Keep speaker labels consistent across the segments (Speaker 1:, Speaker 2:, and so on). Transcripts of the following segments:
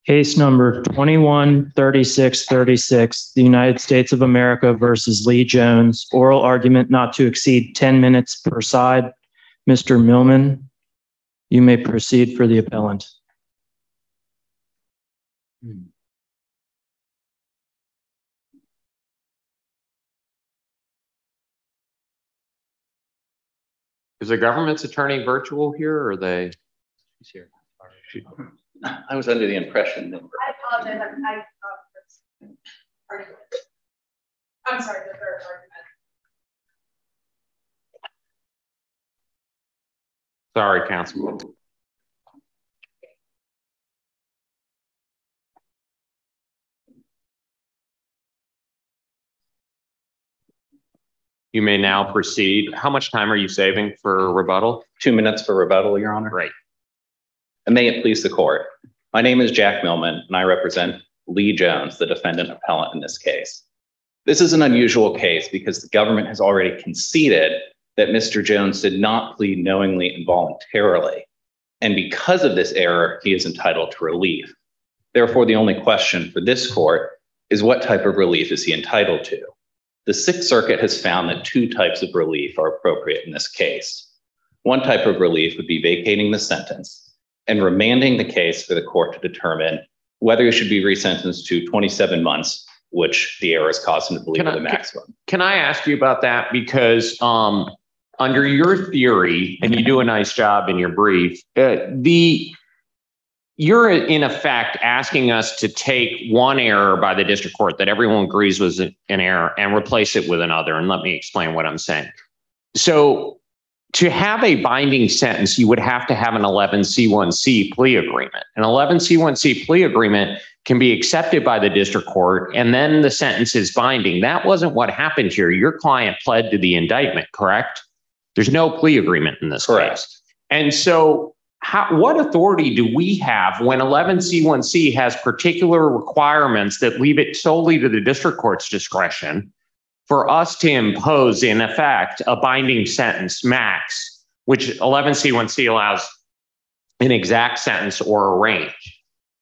Speaker 1: Case number 21-3636, the United States of America versus Lee Jones. Oral argument not to exceed 10 minutes per side. Mr. Millman, you may proceed for the appellant.
Speaker 2: Is the government's attorney virtual here, or are they? She's here.
Speaker 3: I was under the impression that.
Speaker 4: I apologize. I'm sorry, the third argument.
Speaker 2: Sorry, Councilman. You may now proceed. How much time are you saving for rebuttal?
Speaker 3: 2 minutes for rebuttal, Your Honor.
Speaker 2: Great.
Speaker 3: And may it please the court. My name is Jack Millman, and I represent Lee Jones, the defendant appellant in this case. This is an unusual case because the government has already conceded that Mr. Jones did not plead knowingly and voluntarily. And because of this error, he is entitled to relief. Therefore, the only question for this court is what type of relief is he entitled to? The Sixth Circuit has found that two types of relief are appropriate in this case. One type of relief would be vacating the sentence and remanding the case for the court to determine whether he should be resentenced to 27 months, which the error has caused him to believe are the maximum.
Speaker 2: Can I ask you about that? Because under your theory, and you do a nice job in your brief, you're in effect asking us to take one error by the district court that everyone agrees was an error and replace it with another. And let me explain what I'm saying. So to have a binding sentence, you would have to have an 11C1C plea agreement. An 11C1C plea agreement can be accepted by the district court, and then the sentence is binding. That wasn't what happened here. Your client pled to the indictment, correct? There's no plea agreement in this case. And so what authority do we have when 11C1C has particular requirements that leave it solely to the district court's discretion for us to impose, in effect, a binding sentence max, which 11C1C allows an exact sentence or a range?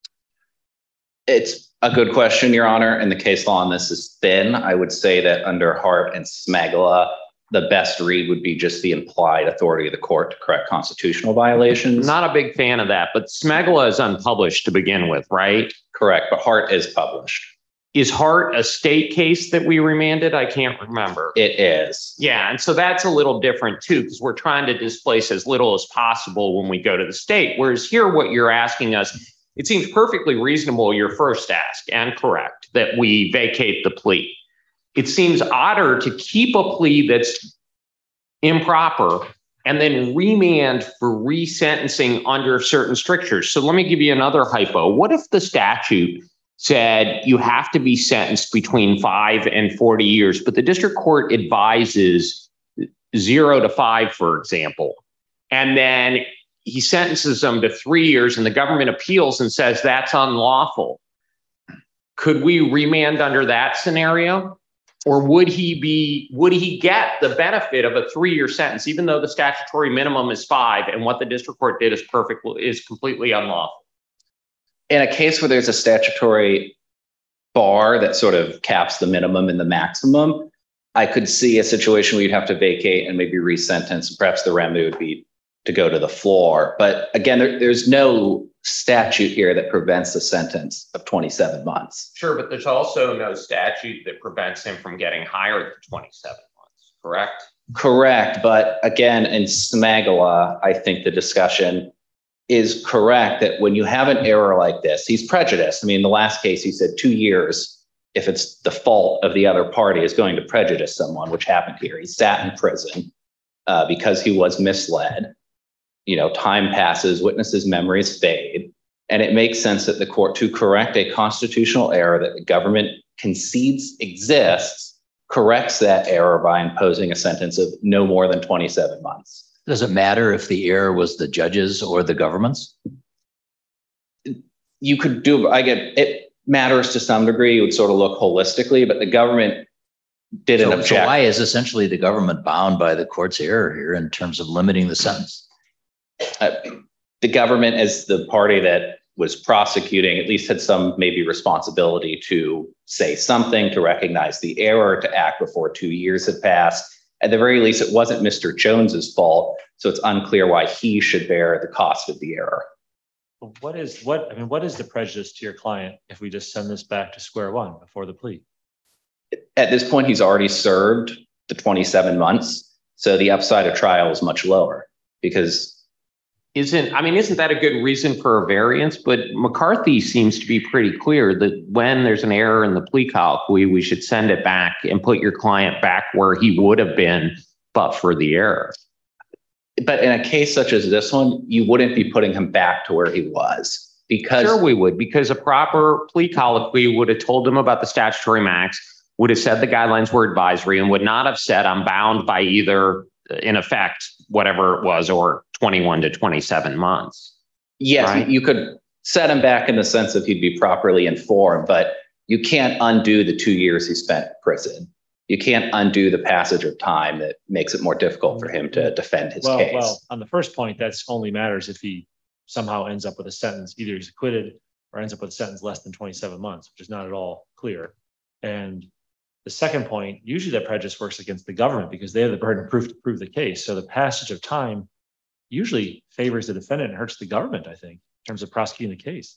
Speaker 3: It's a good question, Your Honor, and the case law on this is thin. I would say that under Hart and Smagala, the best read would be just the implied authority of the court to correct constitutional violations.
Speaker 2: Not a big fan of that, but Smagala is unpublished to begin with, right?
Speaker 3: Correct, but Hart is published.
Speaker 2: Is Hart a state case that we remanded? I can't remember.
Speaker 3: It is.
Speaker 2: Yeah, and so that's a little different too, because we're trying to displace as little as possible when we go to the state. Whereas here, what you're asking us, it seems perfectly reasonable, your first ask, and correct, that we vacate the plea. It seems odder to keep a plea that's improper and then remand for resentencing under certain strictures. So let me give you another hypo. What if the statute said you have to be sentenced between 5 and 40 years, but the district court advises 0 to 5, for example, and then he sentences them to 3 years and the government appeals and says that's unlawful? Could we remand under that scenario? Or would he get the benefit of a 3-year sentence, even though the statutory minimum is 5 and what the district court did is completely unlawful?
Speaker 3: In a case where there's a statutory bar that sort of caps the minimum and the maximum, I could see a situation where you'd have to vacate and maybe resentence. Perhaps the remedy would be to go to the floor. But again, there's no statute here that prevents a sentence of 27 months.
Speaker 2: Sure, but there's also no statute that prevents him from getting higher than 27 months, correct?
Speaker 3: Correct. But again, in Smagala, I think the discussion is correct that when you have an error like this, he's prejudiced. I mean, in the last case, he said 2 years, if it's the fault of the other party, is going to prejudice someone, which happened here. He sat in prison because he was misled. You know, time passes, witnesses' memories fade, and it makes sense that the court, to correct a constitutional error that the government concedes exists, corrects that error by imposing a sentence of no more than 27 months.
Speaker 5: Does it matter if the error was the judge's or the government's?
Speaker 3: You could do, it matters to some degree. It would sort of look holistically, but the government didn't object.
Speaker 5: So why is essentially the government bound by the court's error here in terms of limiting the sentence?
Speaker 3: The government, as the party that was prosecuting at least had some maybe responsibility to say something, to recognize the error, to act before 2 years had passed. At the very least, it wasn't Mr. Jones's fault, so it's unclear why he should bear the cost of the error.
Speaker 6: What is the prejudice to your client if we just send this back to square one before the plea?
Speaker 3: At this point, he's already served the 27 months, so the upside of trial is much lower because
Speaker 2: isn't that a good reason for a variance? But McCarthy seems to be pretty clear that when there's an error in the plea colloquy, we should send it back and put your client back where he would have been but for the error.
Speaker 3: But in a case such as this one, you wouldn't be putting him back to where he was. Because
Speaker 2: sure we would, because a proper plea colloquy would have told him about the statutory max, would have said the guidelines were advisory, and would not have said I'm bound by either, in effect, whatever it was, or 21 to 27 months.
Speaker 3: Yes,
Speaker 2: right?
Speaker 3: You could set him back in the sense that he'd be properly informed, but you can't undo the 2 years he spent in prison. You can't undo the passage of time that makes it more difficult for him to defend his case.
Speaker 6: Well, on the first point, that's only matters if he somehow ends up with a sentence, either he's acquitted or ends up with a sentence less than 27 months, which is not at all clear. And the second point, usually that prejudice works against the government because they have the burden of proof to prove the case. So the passage of time usually favors the defendant and hurts the government, I think, in terms of prosecuting the case.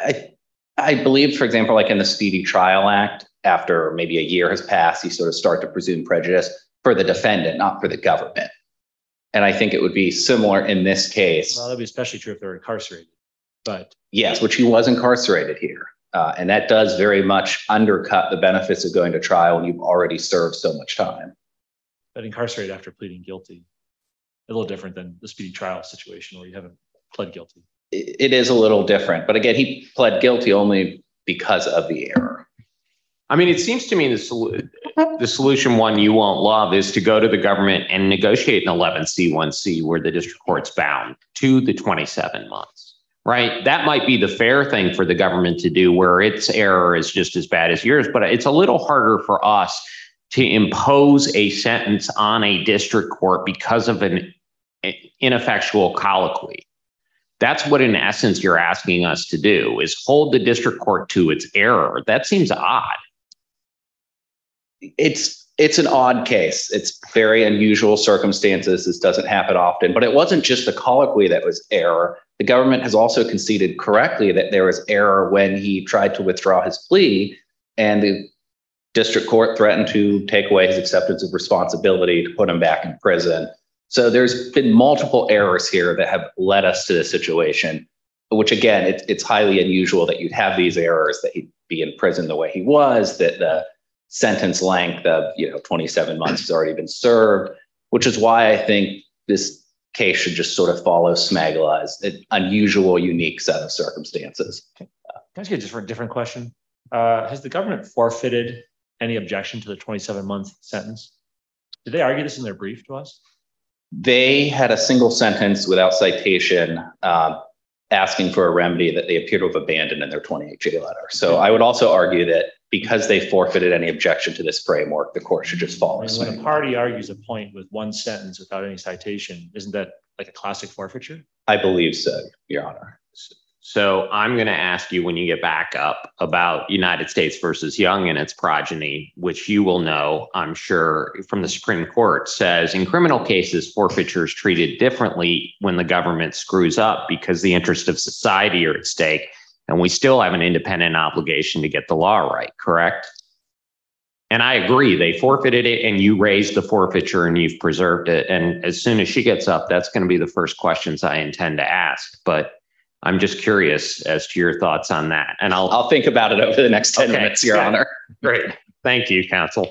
Speaker 3: I believe, for example, like in the Speedy Trial Act, after maybe a year has passed, you sort of start to presume prejudice for the defendant, not for the government. And I think it would be similar in this case.
Speaker 6: Well, that'd be especially true if they're incarcerated. But
Speaker 3: yes, which he was incarcerated here. And that does very much undercut the benefits of going to trial when you've already served so much time.
Speaker 6: But incarcerated after pleading guilty, a little different than the speedy trial situation where you haven't pled guilty.
Speaker 3: It is a little different. But again, he pled guilty only because of the error.
Speaker 2: I mean, it seems to me the solution one you won't love is to go to the government and negotiate an 11C1C where the district court's bound to the 27 months, right? That might be the fair thing for the government to do where its error is just as bad as yours, but it's a little harder for us to impose a sentence on a district court because of an ineffectual colloquy. That's what, in essence, you're asking us to do, is hold the district court to its error. That seems odd.
Speaker 3: It's an odd case. It's very unusual circumstances. This doesn't happen often, but it wasn't just the colloquy that was error. The government has also conceded correctly that there was error when he tried to withdraw his plea, and the district court threatened to take away his acceptance of responsibility to put him back in prison. So there's been multiple errors here that have led us to this situation, which again, it's highly unusual that you'd have these errors, that he'd be in prison the way he was, that the sentence length of 27 months has already been served, which is why I think this case should just sort of follow Smagla as an unusual, unique set of circumstances.
Speaker 6: Can I ask you a different question? Has the government forfeited any objection to the 27-month sentence? Did they argue this in their brief to us?
Speaker 3: They had a single sentence without citation asking for a remedy that they appear to have abandoned in their 28-J letter. So I would also argue that because they forfeited any objection to this framework, the court should just follow.
Speaker 6: When a party argues a point with one sentence without any citation, isn't that like a classic forfeiture?
Speaker 3: I believe so, Your Honor.
Speaker 2: So I'm going to ask you when you get back up about United States versus Young and its progeny, which you will know, I'm sure, from the Supreme Court, says in criminal cases, forfeiture is treated differently when the government screws up because the interests of society are at stake. And we still have an independent obligation to get the law right, correct? And I agree, they forfeited it and you raised the forfeiture and you've preserved it. And as soon as she gets up, that's going to be the first questions I intend to ask. But I'm just curious as to your thoughts on that. And
Speaker 3: I'll think about it over the next 10 minutes, Your Honor.
Speaker 2: Great. Thank you, counsel.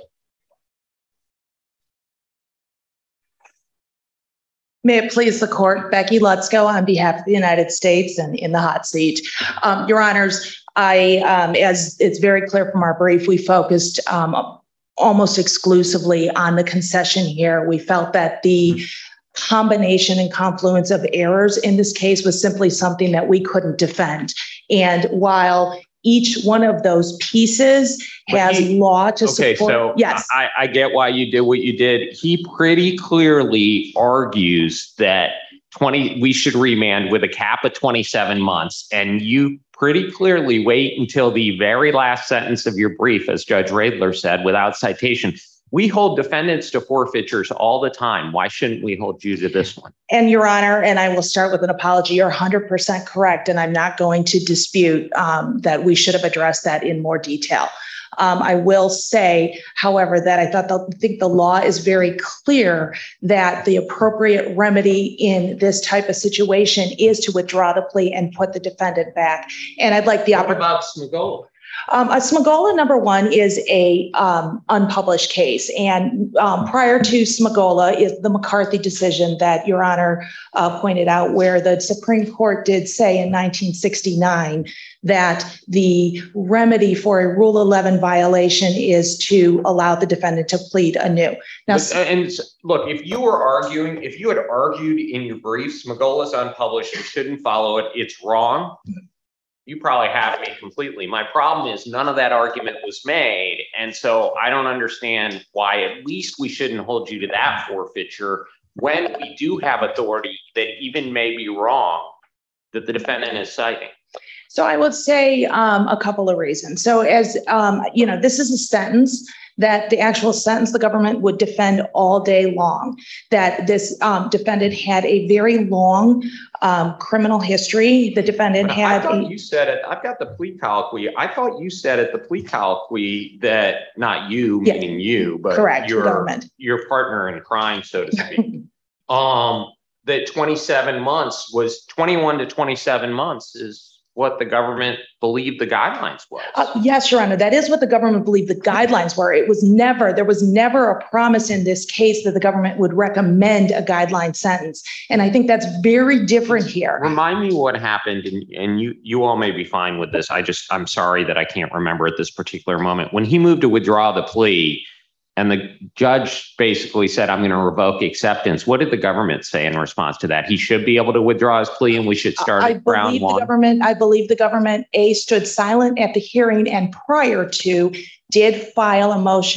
Speaker 7: May it please the court, Becky Lutzko on behalf of the United States and in the hot seat. Your Honors, as it's very clear from our brief, we focused almost exclusively on the concession here. We felt that the combination and confluence of errors in this case was simply something that we couldn't defend. And while each one of those pieces has law to support.
Speaker 2: So
Speaker 7: yes,
Speaker 2: I get why you did what you did. He pretty clearly argues that we should remand with a cap of 27 months. And you pretty clearly wait until the very last sentence of your brief, as Judge Radler said, without citation. We hold defendants to forfeitures all the time. Why shouldn't we hold you to this one?
Speaker 7: And Your Honor, and I will start with an apology. You're 100% correct, and I'm not going to dispute that we should have addressed that in more detail. I will say, however, that I think the law is very clear that the appropriate remedy in this type of situation is to withdraw the plea and put the defendant back. And I'd like the
Speaker 2: What
Speaker 7: opportunity.
Speaker 2: about Smogola?
Speaker 7: Smogola, number one, is a unpublished case. And prior to Smogola is the McCarthy decision that Your Honor pointed out, where the Supreme Court did say in 1969 that the remedy for a Rule 11 violation is to allow the defendant to plead anew. Now,
Speaker 2: And look, if you had argued in your brief, Smogola's unpublished, you shouldn't follow it, it's wrong, you probably have me completely. My problem is none of that argument was made. And so I don't understand why at least we shouldn't hold you to that forfeiture when we do have authority that even may be wrong that the defendant is citing.
Speaker 7: So I would say a couple of reasons. So as you know, this is a sentence that the actual sentence the government would defend all day long, that this defendant had a very long criminal history. The defendant had
Speaker 2: you said it. I've got the plea colloquy. I thought you said at the plea colloquy that not you, meaning you, but
Speaker 7: correct,
Speaker 2: your partner in crime, so to speak. That 27 months was 21 to 27 months is what the government believed the guidelines was.
Speaker 7: Yes, Your Honor, that is what the government believed the guidelines were. There was never a promise in this case that the government would recommend a guideline sentence. And I think that's very different here.
Speaker 2: Remind me what happened, and you all may be fine with this. I'm sorry that I can't remember at this particular moment. When he moved to withdraw the plea, and the judge basically said, I'm going to revoke acceptance. What did the government say in response to that? He should be able to withdraw his plea and we should start at round one.
Speaker 7: I believe the government, stood silent at the hearing and prior to did file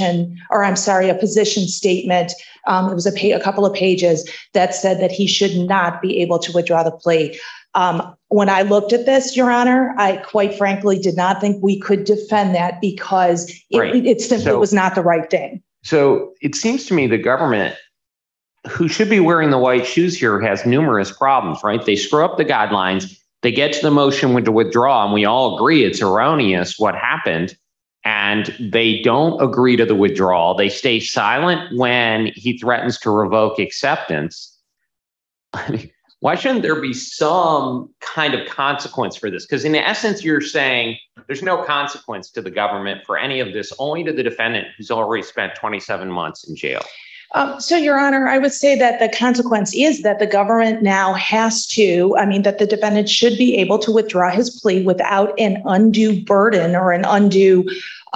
Speaker 7: a position statement. It was a couple of pages that said that he should not be able to withdraw the plea. When I looked at this, Your Honor, I quite frankly did not think we could defend that because it simply was not the right thing.
Speaker 2: So it seems to me the government, who should be wearing the white shoes here, has numerous problems, right? They screw up the guidelines. They get to the motion to withdraw, and we all agree it's erroneous what happened. And they don't agree to the withdrawal. They stay silent when he threatens to revoke acceptance. I mean, why shouldn't there be some kind of consequence for this? Because in essence, you're saying there's no consequence to the government for any of this, only to the defendant who's already spent 27 months in jail.
Speaker 7: So, Your Honor, I would say that the consequence is that the government now that the defendant should be able to withdraw his plea without an undue burden or an undue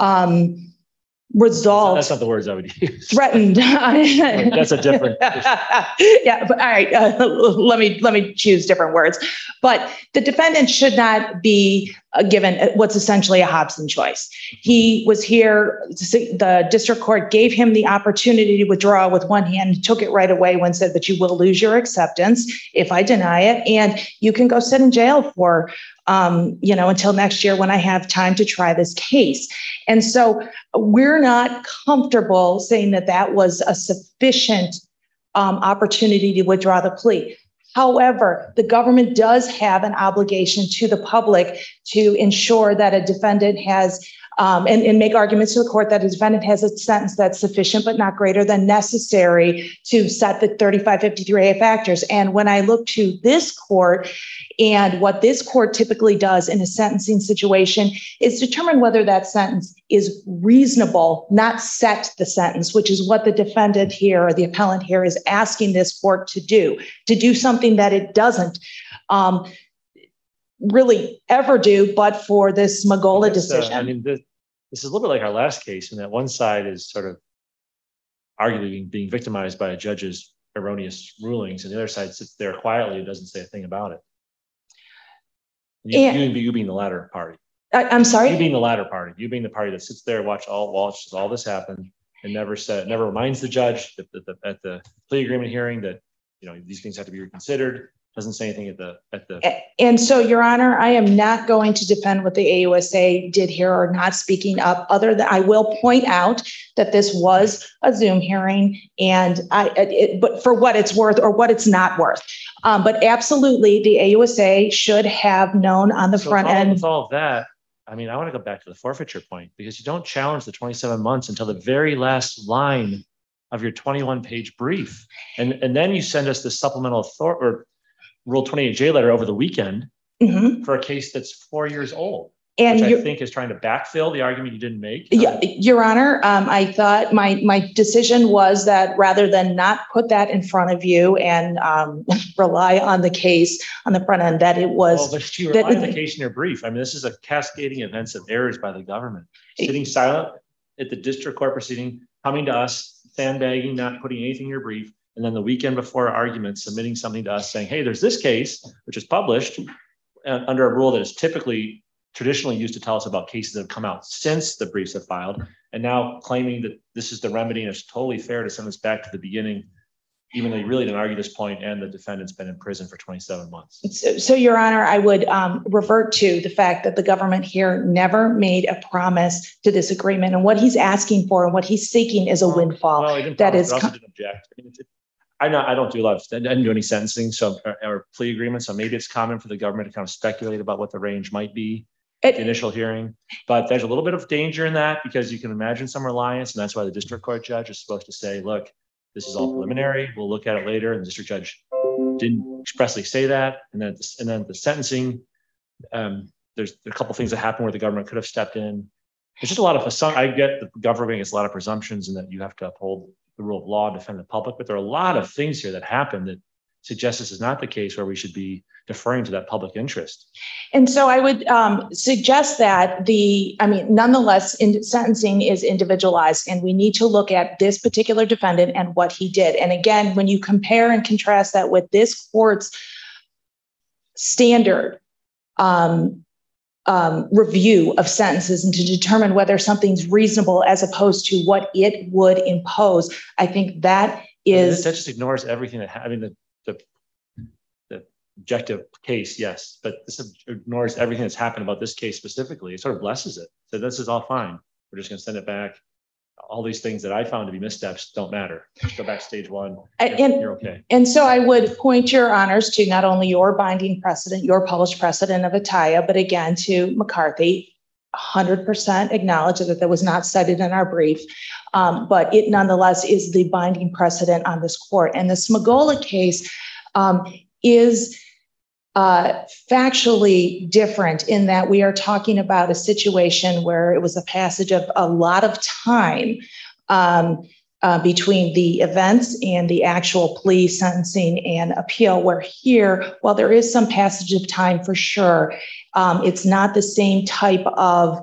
Speaker 7: result.
Speaker 6: That's not the words I would use.
Speaker 7: Threatened.
Speaker 6: That's a different issue.
Speaker 7: Yeah, but all right. Let me choose different words. But the defendant should not be given what's essentially a Hobson choice. He was here. The district court gave him the opportunity to withdraw with one hand, took it right away when said that you will lose your acceptance if I deny it, and you can go sit in jail for until next year when I have time to try this case. And so we're not comfortable saying that that was a sufficient opportunity to withdraw the plea. However, the government does have an obligation to the public to ensure that a defendant has and make arguments to the court that a defendant has a sentence that's sufficient but not greater than necessary to set the 3553A factors. And when I look to this court and what this court typically does in a sentencing situation is determine whether that sentence is reasonable, not set the sentence, which is what the defendant here or the appellant here is asking this court to do something that it doesn't really ever do, but for this Smogola decision.
Speaker 6: This is a little bit like our last case in that one side is sort of arguably being victimized by a judge's erroneous rulings, and the other side sits there quietly and doesn't say a thing about it. You being the latter party.
Speaker 7: I'm sorry?
Speaker 6: You being the latter party. You being the party that sits there, watches all this happen, and never reminds the judge at the plea agreement hearing that these things have to be reconsidered. Doesn't say anything at the.
Speaker 7: And so, Your Honor, I am not going to defend what the AUSA did here or not speaking up. Other than I will point out that this was a Zoom hearing, and but for what it's worth or what it's not worth. But absolutely, the AUSA should have known on the front end.
Speaker 6: With all of that, I mean, I want to go back to the forfeiture point, because you don't challenge the 27 months until the very last line of your 21-page brief, and then you send us the supplemental or Rule 28J letter over the weekend for a case that's 4 years old, and which I think is trying to backfill the argument you didn't make.
Speaker 7: Yeah, Your Honor, I thought my decision was that rather than not put that in front of you and rely on the case on the front end, that it was.
Speaker 6: Well, but you rely on the case in your brief. I mean, this is a cascading events of errors by the government, sitting silent at the district court proceeding, coming to us, sandbagging, not putting anything in your brief. And then the weekend before argument, submitting something to us saying, hey, there's this case, which is published under a rule that is traditionally used to tell us about cases that have come out since the briefs have filed, and now claiming that this is the remedy and it's totally fair to send us back to the beginning, even though you really didn't argue this point and the defendant's been in prison for 27 months.
Speaker 7: So Your Honor, I would revert to the fact that the government here never made a promise to this agreement, and what he's asking for and what he's seeking is a windfall.
Speaker 6: Well, he didn't
Speaker 7: that
Speaker 6: promise,
Speaker 7: is.
Speaker 6: But also didn't object. I don't do a lot of, I didn't do any sentencing, or plea agreements. So maybe it's common for the government to kind of speculate about what the range might be at the initial hearing. But there's a little bit of danger in that, because you can imagine some reliance. And that's why the district court judge is supposed to say, look, this is all preliminary. We'll look at it later. And the district judge didn't expressly say that. And then the sentencing, there's a couple things that happen where the government could have stepped in. It's just a lot of, I get the government gets a lot of presumptions and that you have to uphold the rule of law, defend the public, but there are a lot of things here that happen that suggest this is not the case where we should be deferring to that public interest.
Speaker 7: And so I would suggest that nonetheless, sentencing is individualized, and we need to look at this particular defendant and what he did. And again, when you compare and contrast that with this court's standard review of sentences and to determine whether something's reasonable as opposed to what it would impose, I think that is.
Speaker 6: That just ignores everything the objective case, yes, but this ignores everything that's happened about this case specifically. It sort of blesses it. So this is all fine. We're just going to send it back. All these things that I found to be missteps don't matter. Just go back to stage one. You're okay.
Speaker 7: And so I would point your honors to not only your binding precedent, your published precedent of Atiyah, but again to McCarthy. 100% acknowledge that was not cited in our brief, but it nonetheless is the binding precedent on this court. And the Smagola case is factually different in that we are talking about a situation where it was a passage of a lot of time between the events and the actual plea, sentencing, and appeal, where here, while there is some passage of time for sure, it's not the same type of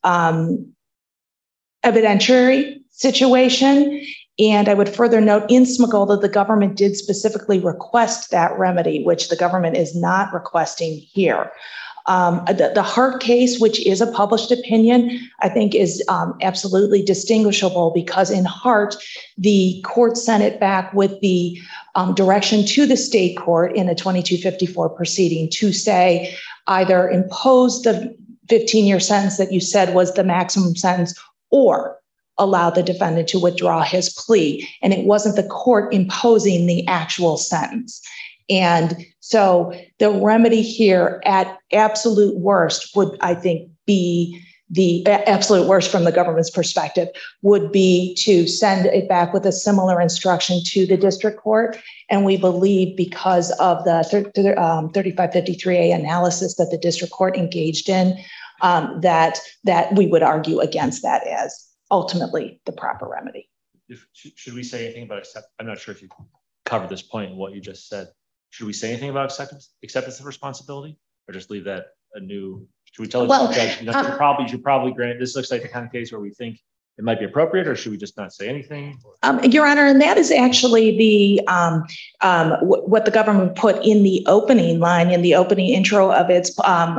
Speaker 7: evidentiary situation. And I would further note in Smagola, the government did specifically request that remedy, which the government is not requesting here. The Hart case, which is a published opinion, I think is absolutely distinguishable because in Hart, the court sent it back with the direction to the state court in a 2254 proceeding to say either impose the 15-year sentence that you said was the maximum sentence or allow the defendant to withdraw his plea. And it wasn't the court imposing the actual sentence. And so the remedy here at absolute worst would, I think, be the absolute worst from the government's perspective would be to send it back with a similar instruction to the district court. And we believe because of the 3553A analysis that the district court engaged in, that we would argue against that as ultimately the proper remedy.
Speaker 6: Should we say anything about I'm not sure if you covered this point in what you just said. Should we say anything about acceptance of responsibility, or just leave that should we tell the judge, you should probably grant, this looks like the kind of case where we think it might be appropriate, or should we just not say anything?
Speaker 7: Your Honor, and that is actually the what the government put in the opening line, in the opening intro of its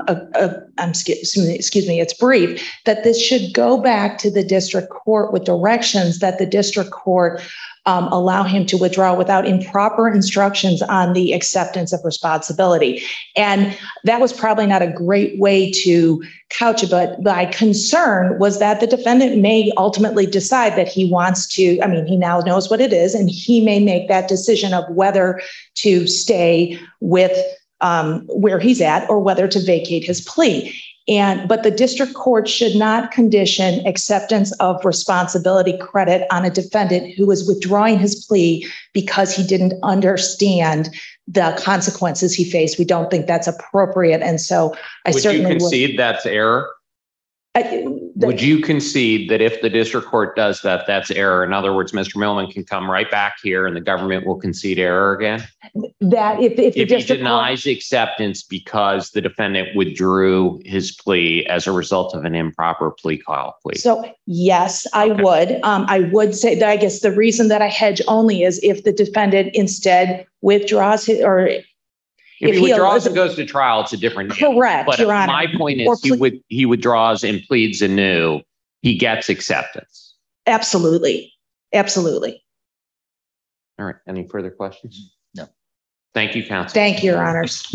Speaker 7: its brief, that this should go back to the district court with directions that the district court allow him to withdraw without improper instructions on the acceptance of responsibility. And that was probably not a great way to couch it, but my concern was that the defendant may ultimately decide that he wants to, I mean, he now knows what it is, and he may make that decision of whether to stay with where he's at or whether to vacate his plea. But the district court should not condition acceptance of responsibility credit on a defendant who is withdrawing his plea because he didn't understand the consequences he faced. We don't think that's appropriate. And so I certainly
Speaker 2: would. Would you concede that's error? Would you concede that if the district court does that, that's error? In other words, Mr. Millman can come right back here and the government will concede error again?
Speaker 7: That if
Speaker 2: he denies acceptance because the defendant withdrew his plea as a result of an improper plea.
Speaker 7: So yes, I would. I would say that I guess the reason that I hedge only is if the defendant instead withdraws his, or
Speaker 2: if he withdraws and goes to trial, it's a different deal.
Speaker 7: Correct,
Speaker 2: but
Speaker 7: Your Honor.
Speaker 2: My point is he withdraws and pleads anew, he gets acceptance.
Speaker 7: Absolutely. Absolutely.
Speaker 2: All right. Any further questions?
Speaker 5: No.
Speaker 2: Thank you, counsel.
Speaker 7: Thank you, Your Honors.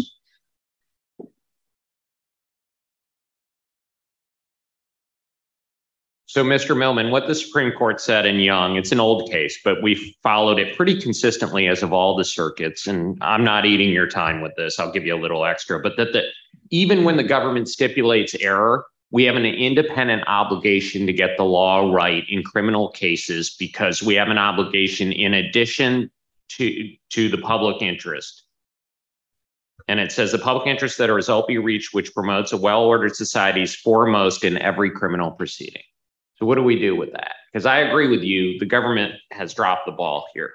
Speaker 2: So, Mr. Millman, what the Supreme Court said in Young, it's an old case, but we've followed it pretty consistently as of all the circuits. And I'm not eating your time with this. I'll give you a little extra, but that even when the government stipulates error, we have an independent obligation to get the law right in criminal cases because we have an obligation in addition to the public interest. And it says the public interest that a result be reached, which promotes a well-ordered society, is foremost in every criminal proceeding. So what do we do with that? Because I agree with you, the government has dropped the ball here.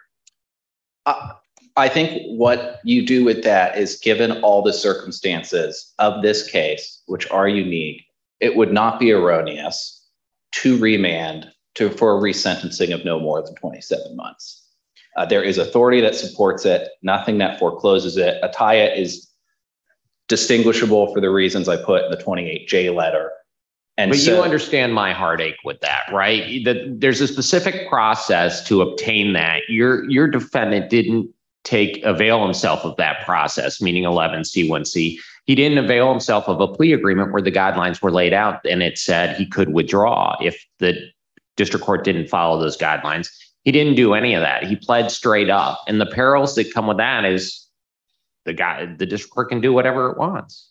Speaker 3: I think what you do with that is, given all the circumstances of this case, which are unique, it would not be erroneous to remand for a resentencing of no more than 27 months. There is authority that supports it, nothing that forecloses it. Ataya is distinguishable for the reasons I put in the 28J letter. And
Speaker 2: but you understand my heartache with that, right? That there's a specific process to obtain that. Your defendant didn't avail himself of that process, meaning 11C1C. He didn't avail himself of a plea agreement where the guidelines were laid out and it said he could withdraw if the district court didn't follow those guidelines. He didn't do any of that. He pled straight up. And the perils that come with that is the district court can do whatever it wants.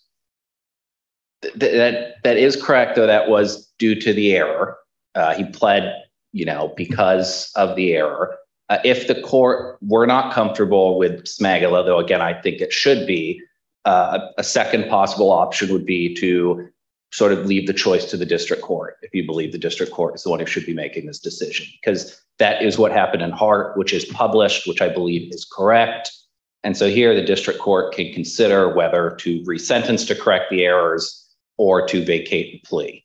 Speaker 3: That is correct, though. That was due to the error. He pled, because of the error. If the court were not comfortable with Smagula, though, again, I think it should be, a second possible option would be to sort of leave the choice to the district court, if you believe the district court is the one who should be making this decision, because that is what happened in Hart, which is published, which I believe is correct. And so here the district court can consider whether to resentence to correct the errors or to vacate the plea.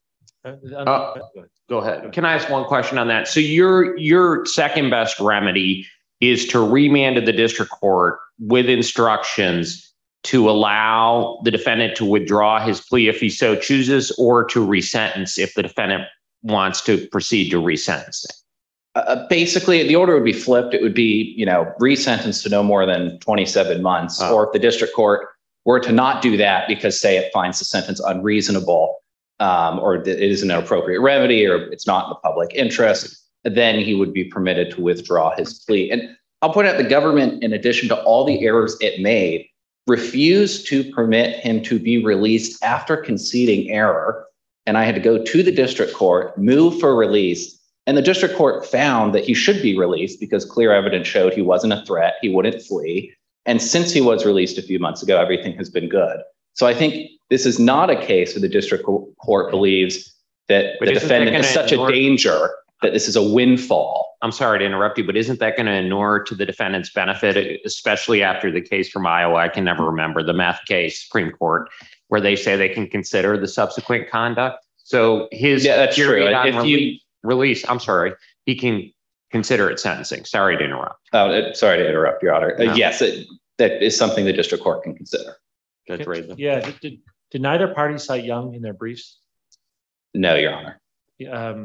Speaker 2: Go ahead. Can I ask one question on that? So your second best remedy is to remand to the district court with instructions to allow the defendant to withdraw his plea if he so chooses, or to resentence if the defendant wants to proceed to resentencing.
Speaker 3: Basically, the order would be flipped. It would be, resentence to no more than 27 months. Or if the district court were to not do that because, say, it finds the sentence unreasonable, or it isn't an appropriate remedy, or it's not in the public interest, then he would be permitted to withdraw his plea. And I'll point out the government, in addition to all the errors it made, refused to permit him to be released after conceding error. And I had to go to the district court, move for release. And the district court found that he should be released because clear evidence showed he wasn't a threat. He wouldn't flee. And since he was released a few months ago, everything has been good. So I think this is not a case where the district court believes that the defendant is such a danger that this is a windfall.
Speaker 2: I'm sorry to interrupt you, but isn't that going to inure to the defendant's benefit, especially after the case from Iowa? I can never remember the meth case, Supreme Court, where they say they can consider the subsequent conduct. So his period on release, I'm sorry, he can consider it sentencing. Sorry to interrupt.
Speaker 3: Sorry to interrupt, Your Honor.
Speaker 2: No.
Speaker 3: Yes, that is something the district court can consider.
Speaker 2: Judge Raven.
Speaker 6: Yeah. Did neither party cite Young in their briefs?
Speaker 3: No, Your Honor.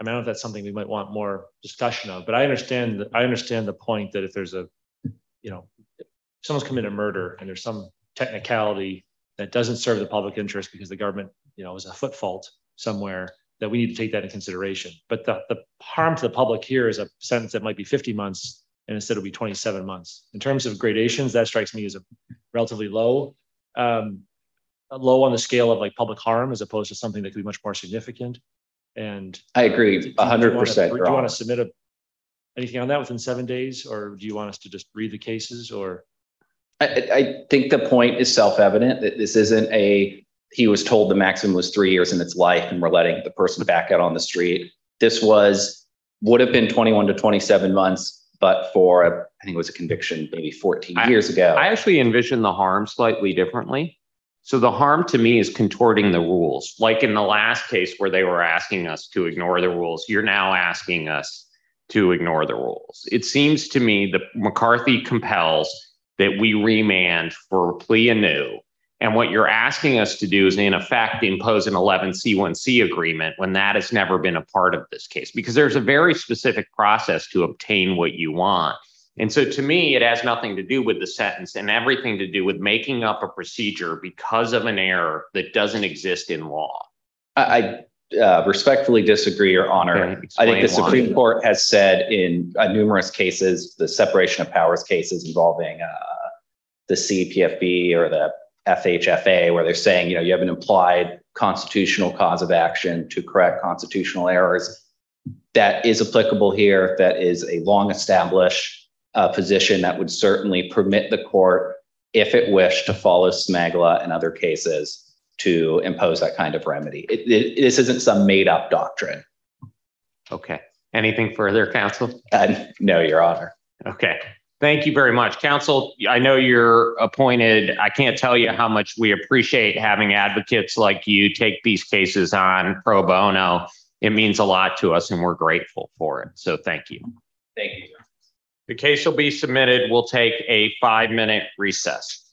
Speaker 6: I don't know if that's something we might want more discussion of, but I understand the point that if there's if someone's committed a murder and there's some technicality that doesn't serve the public interest because the government, is a foot fault somewhere, that we need to take that into consideration. But the harm to the public here is a sentence that might be 50 months and instead it'll be 27 months. In terms of gradations, that strikes me as a relatively low on the scale of like public harm as opposed to something that could be much more significant. And
Speaker 3: I agree 100%.
Speaker 6: Do you want to submit anything on that within 7 days, or do you want us to just read the cases? Or
Speaker 3: I think the point is self-evident that this isn't he was told the maximum was 3 years in its life and we're letting the person back out on the street. This would have been 21 to 27 months, but for I think it was a conviction maybe 14 years ago.
Speaker 2: I actually envision the harm slightly differently. So the harm to me is contorting the rules. Like in the last case where they were asking us to ignore the rules, you're now asking us to ignore the rules. It seems to me that McCarthy compels that we remand for plea anew. And what you're asking us to do is, in effect, impose an 11C1C agreement when that has never been a part of this case, because there's a very specific process to obtain what you want. And so to me, it has nothing to do with the sentence and everything to do with making up a procedure because of an error that doesn't exist in law.
Speaker 3: I respectfully disagree, Your Honor.
Speaker 2: Okay,
Speaker 3: I think the Supreme Court has said in numerous cases, the separation of powers cases involving the CPFB or the FHFA, where they're saying, you have an implied constitutional cause of action to correct constitutional errors. That is applicable here. That is a long established position that would certainly permit the court, if it wished, to follow Smagla and other cases to impose that kind of remedy. This isn't some made up doctrine.
Speaker 2: Okay. Anything further, counsel?
Speaker 3: No, Your Honor.
Speaker 2: Okay. Thank you very much, counsel. I know you're appointed. I can't tell you how much we appreciate having advocates like you take these cases on pro bono. It means a lot to us and we're grateful for it. So thank you.
Speaker 3: Thank you.
Speaker 2: The case will be submitted. We'll take a 5-minute recess.